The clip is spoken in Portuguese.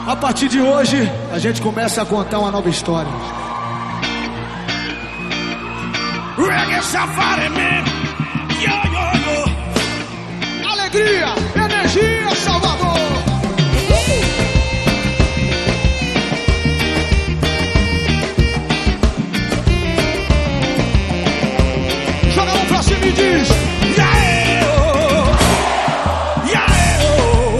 A partir de hoje, a gente começa a contar uma nova história. Reggae Safari Man.